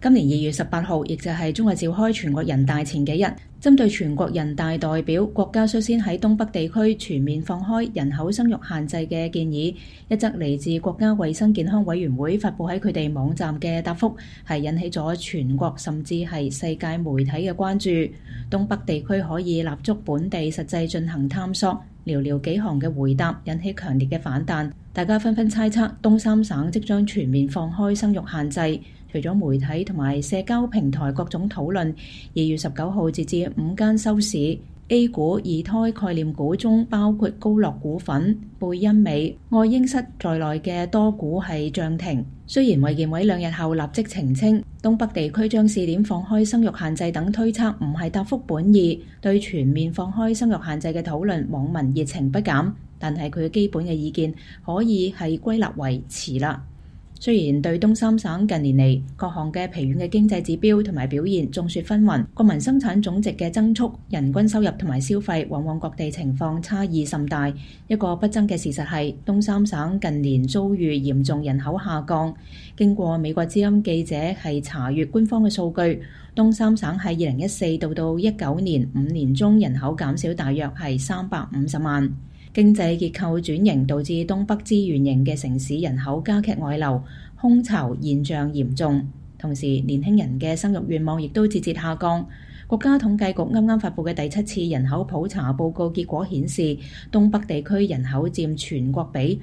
今年2月18號，亦就係中日召開全國人大前幾日，針對全國人大代表國家率先喺東北地區全面放開人口生育限制嘅建議，一則嚟自國家衛生健康委員會發佈喺佢哋網站嘅答覆，係引起咗全國甚至係世界媒體嘅關注。東北地區可以立足本地實際進行探索，寥寥幾行嘅回答引起強烈嘅反彈，大家紛紛猜測東三省即將全面放開生育限制。除咗媒體同埋社交平台各種討論，2月19號截至5間收市 A 股二胎概念股中，包括高樂股份、貝因美、愛英室在內嘅多股係漲停。雖然衛健委2日後立即澄清，東北地區將試點放開生育限制等推測唔係答覆本意，對全面放開生育限制嘅討論，網民熱情不減。但係佢嘅基本嘅意見可以係歸納為遲啦。雖然對東三省近年嚟各項嘅疲軟嘅經濟指標同埋表現眾說紛紜，國民生產總值嘅增速、人均收入同埋消費往往各地情況差異甚大。一個不爭嘅事實係，東三省近年遭遇嚴重人口下降。經過美國之音記者係查閱官方嘅數據，東三省喺2014到19年5年中人口減少大約係350萬。經濟結構轉型導致東北資源型嘅城市人口加劇外流，空巢現象嚴重。同時，年輕人嘅生育願望亦都節節下降。國家統計局啱啱發布嘅第7次人口普查報告結果顯示，東北地區人口佔全國比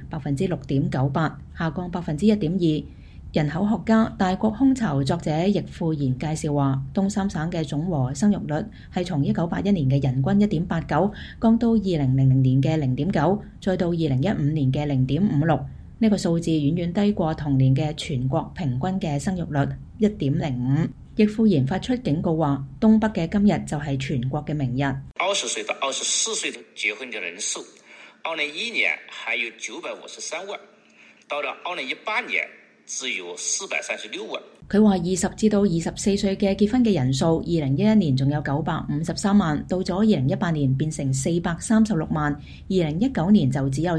6.98%，下降1.2%。人口學家、大國空巢作者易富賢介紹話，東三省嘅總和生育率係從1981年嘅人均1.89降到2000年嘅0.9，再到2015年嘅0.56。呢個數字遠遠低過同年嘅全國平均嘅生育率1.05。易富賢發出警告話，東北嘅今日就係全國嘅明日。 20歲到24歲結婚嘅人數，2001年還有953萬，到了2018年，只有436萬。 佢話20至到24歲嘅結婚嘅人數，2011年仲有953萬，到咗2018年變成436萬，2019年就只有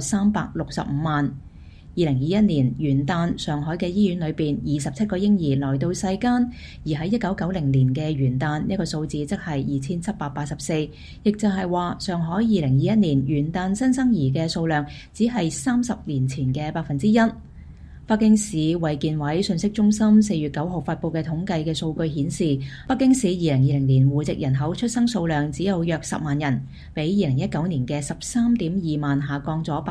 365萬。2021年元旦，上海嘅醫院裏邊27個嬰兒來到世間，而喺1990年嘅元旦，呢個數字則係2784，亦就係話上海2021年元旦新生兒嘅數量只係30年前嘅1%。北京市衛健委信息中心4月9號發佈嘅統計嘅數據顯示，北京市2020年戶籍人口出生數量只有約10萬人，比2019年嘅13.2萬下降咗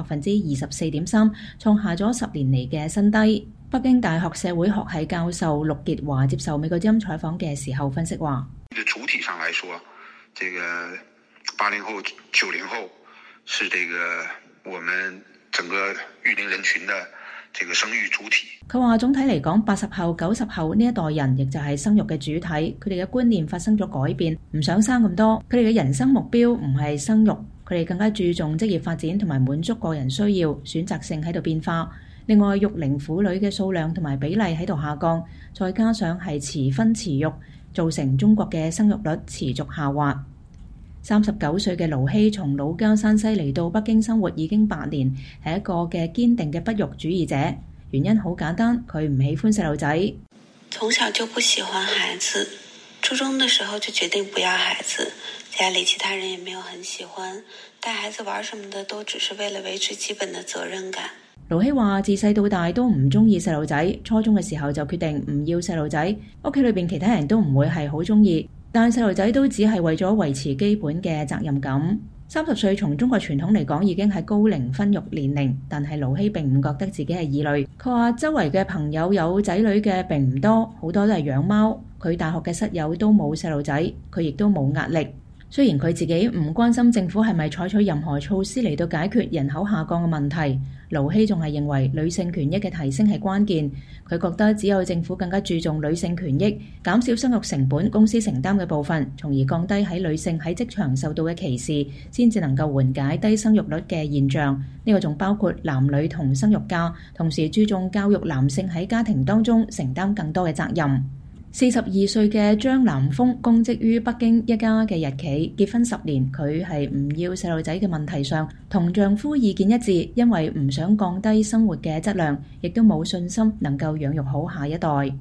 24.3%，創下咗10年嚟嘅新低。北京大學社會學系教授陸傑華接受美國之音採訪嘅時候分析話： 主體上來說，這個80後、90後是這個我們整個育齡人群的這個生育主體。 佢話總體嚟講，80後、90後呢一代人，亦就係生育嘅主體，佢哋嘅觀念發生咗改變，唔想生咁多。佢哋嘅人生目標唔係生育，佢哋更加注重職業發展同埋滿足個人需要，選擇性喺度變化。另外，育齡婦女嘅數量同埋比例喺度下降，再加上係遲婚遲育，造成中國嘅生育率持續下滑。39歲嘅盧希從老家山西嚟到北京生活已經8年，係一個嘅堅定嘅不育主義者。原因好簡單，佢唔喜歡細路仔。 從小就不喜歡孩子，初中的時候就決定不要孩子，家裏其他人也沒有很喜歡，帶孩子玩什麼的都只是為了維持基本的責任感。 盧希話自細到大都唔中意細路仔，初中嘅時候就決定唔要細路仔，屋企裏邊其他人都唔會係好中意。但細路仔都只係為咗維持基本嘅責任感。30歲從中國傳統嚟講已經係高齡婚育年齡，但係盧希並唔覺得自己係異類。佢話周圍嘅朋友有仔女嘅並唔多，好多都係養貓。佢大學嘅室友都冇細路仔，佢亦都冇壓力。雖然佢自己唔關心政府係咪採取任何措施嚟到解決人口下降嘅問題，盧希仲係認為女性權益嘅提升係關鍵。佢覺得只有政府更加注重女性權益，減少生育成本，公司承擔嘅部分，從而降低喺女性喺職場受到嘅歧視，先至能夠緩解低生育率嘅現象。呢個仲包括男女同生育假，同時注重教育男性喺家庭當中承擔更多嘅責任。42歲嘅張南峰公職於北京一家嘅日企，結婚10年，佢係唔要細路仔嘅問題上，同丈夫意見一致，因為唔想降低生活嘅質量，亦都冇信心能夠養育好下一代。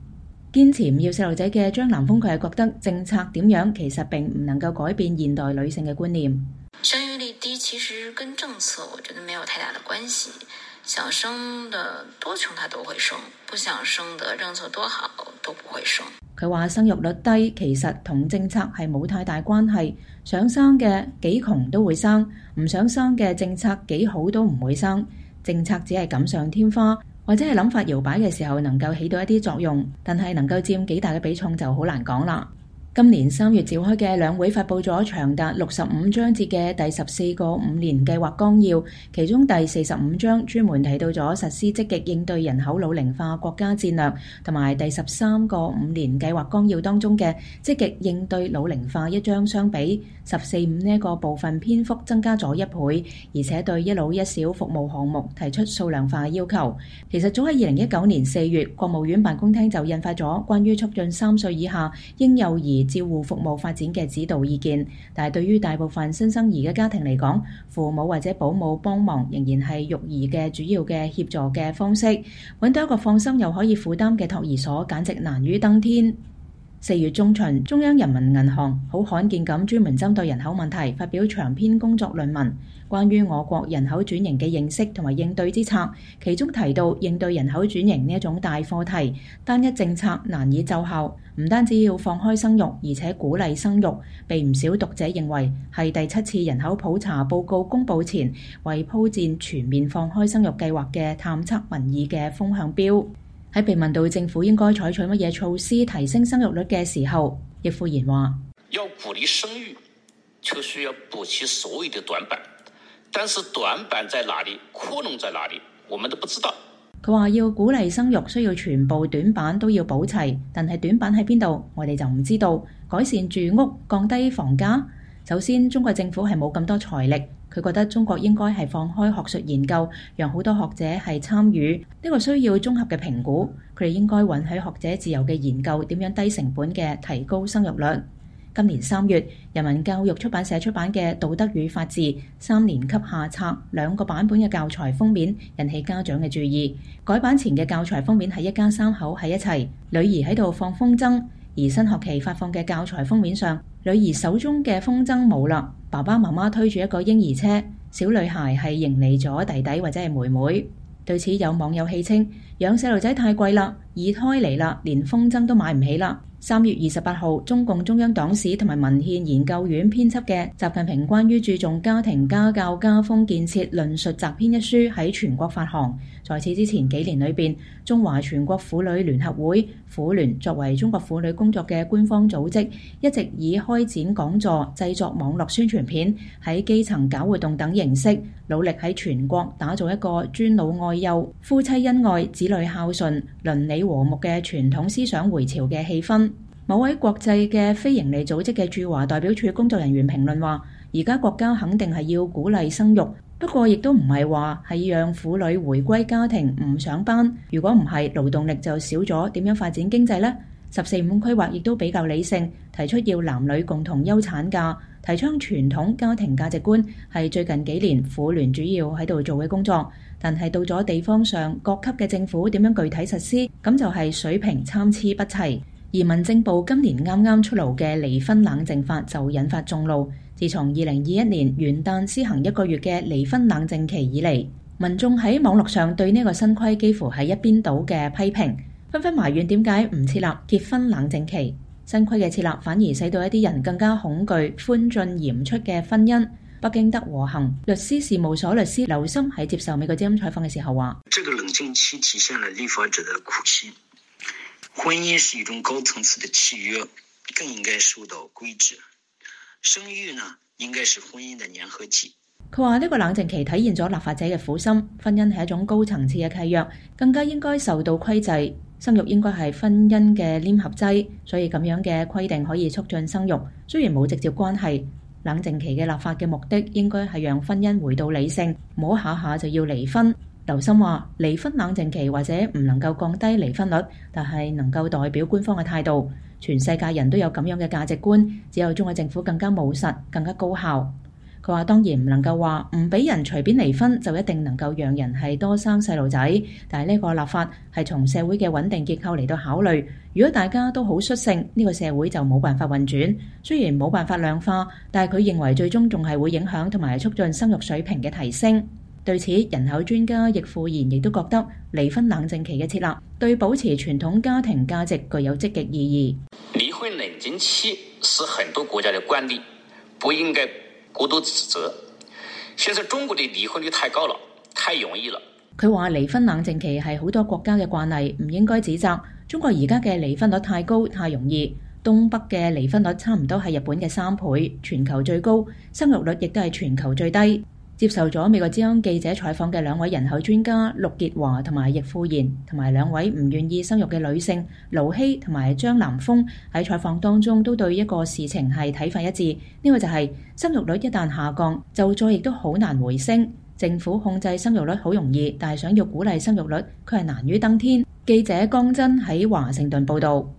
堅持唔要細路仔嘅張南峰，佢係覺得政策點樣其實並唔能夠改變現代女性嘅觀念。 生育率低其實跟政策我覺得沒有太大的關係，想生的多窮他都會生，不想生的政策多好都不會生。 佢話生育率低其實同政策係冇太大關係，想生嘅幾窮都會生，唔想生嘅政策幾好都唔會生。政策只係錦上添花，或者係諗法搖擺嘅時候能夠起到一啲作用，但係能夠佔幾大嘅比重就好難講啦。今年3月召開嘅兩會發佈咗長達65章節嘅第14個5年計劃綱要，其中第45章專門提到咗實施積極應對人口老齡化國家戰略，同埋第13個5年計劃綱要當中嘅積極應對老齡化一章相比，14.5呢一個部分篇幅增加咗1倍，而且對一老一小服務項目提出數量化要求。其實早喺2019年4月，國務院辦公廳就印發咗關於促進3歲以下嬰幼兒照護服務發展嘅指導意見，但係對於大部分新生兒嘅家庭嚟講，父母或者保姆幫忙仍然係育兒嘅主要嘅協助嘅方式，揾到一個放心又可以負擔嘅托兒所，簡直難於登天。4月中旬，中央人民銀行好罕見咁專門針對人口問題發表長篇工作論文，關於我國人口轉型嘅認識同埋應對之策，其中提到應對人口轉型呢一種大課題，單一政策難以奏效，唔單止要放開生育，而且鼓勵生育，被唔少讀者認為係第7次人口普查報告公佈前，為鋪墊全面放開生育計劃嘅探測民意嘅風向標。喺被問到政府應該採取乜嘢措施提升生育率嘅時候，易富賢話： 要鼓勵生育，就需要補齊所有的短板，但是短板在哪裡，窟窿在哪裡，我們都不知道。 佢話要鼓勵生育，需要全部短板都要補齊，但係短板喺邊度，我哋就唔知道。改善住屋，降低房價。首先，中國政府係冇咁多財力。佢覺得中國應該係放開學術研究，讓好多學者係參與，呢個需要綜合嘅評估。佢哋應該允許學者自由嘅研究點樣低成本嘅提高生育率。今年3月，人民教育出版社出版嘅《道德與法治》3年級下冊2個版本嘅教材封面引起家長嘅注意。改版前嘅教材封面係一家3口喺一齊，女兒喺度放風箏，而新學期發放嘅教材封面上，女兒手中嘅風箏冇啦，爸爸媽媽推住一個嬰兒車，小女孩係迎嚟咗弟弟或者係妹妹。對此有網友戲稱：養細路仔太貴啦，2胎嚟啦，連風箏都買唔起啦。3月28號，中共中央黨史同埋文獻研究院編輯嘅《習近平關於注重家庭家教家風建設論述集編》一書喺全國發行。在此之前幾年裏邊，中華全國婦女聯合會婦聯作為中國婦女工作嘅官方組織，一直以開展講座、製作網絡宣傳片、喺基層搞活動等形式，努力喺全國打造一個尊老愛幼、夫妻恩愛、子女孝順、倫理和睦嘅傳統思想回潮嘅氣氛。某位國際嘅非營利組織嘅駐華代表處工作人員評論話：而家國家肯定係要鼓勵生育，不過亦都唔係話係讓婦女回歸家庭唔上班。如果唔係，勞動力就少咗，點樣發展經濟呢？14.5規劃亦都比較理性，提出要男女共同休產假，提倡傳統家庭價值觀，係最近幾年婦聯主要喺度做嘅工作。但係到咗地方上各級嘅政府點樣具體實施，咁就係水平參差不齊。而民政部今年啱啱出爐嘅離婚冷靜法就引發眾怒。自從2021年元旦施行1個月嘅離婚冷靜期以嚟，民眾喺網絡上對呢個新規幾乎係一邊倒嘅批評，紛紛埋怨點解唔設立結婚冷靜期。新規嘅設立反而使到一啲人更加恐懼寬進嚴出嘅婚姻。北京德和行律師事務所律師劉森喺接受美國之音採訪嘅時候話： 這個冷靜期體現了立法者的苦心。婚姻是一種高層次的契約，更應該受到規制。生育呢，應該是婚姻的粘合劑。 佢話呢個冷靜期體現咗立法者嘅苦心，婚姻係一種高層次嘅契約，更加應該受到規制。生育應該係婚姻嘅黏合劑，所以咁樣嘅規定可以促進生育，雖然冇直接關係。冷靜期嘅立法嘅目的應該係讓婚姻回到理性，唔好下下就要離婚。劉森話：離婚冷靜期或者唔能夠降低離婚率，但係能夠代表官方嘅態度。全世界人都有咁樣嘅價值觀，只有中國政府更加務實、更加高效。 佢話當然唔能夠話唔俾人隨便離婚就一定能夠讓人係多生細路仔，但係呢個立法係從社會嘅穩定結構嚟到考慮。如果大家都好率性，呢個社會就冇辦法運轉。雖然冇辦法量化，但係佢認為最終仲係會影響同埋促進生育水平嘅提升。對此，人口專家易富賢亦都覺得離婚冷靜期嘅設立對保持傳統家庭價值具有積極意義。 離婚冷靜期是很多國家的慣例，不應該過度指責。現在中國的離婚率太高了，太容易了。 佢話離婚冷靜期係好多國家嘅慣例，唔應該指責。中國而家嘅離婚率太高，太容易。東北嘅離婚率差唔多係日本嘅3倍，全球最高，生育率亦都係全球最低。接受咗美國之音記者採訪嘅2位人口專家陸傑華同埋易富賢，同埋2位唔願意生育嘅女性盧希同埋張南峰，喺採訪當中都對一個事情係睇法一致，呢個就係生育率一旦下降，就再亦都好難回升。政府控制生育率好容易，但係想要鼓勵生育率，佢係難於登天。記者江真喺華盛頓報導。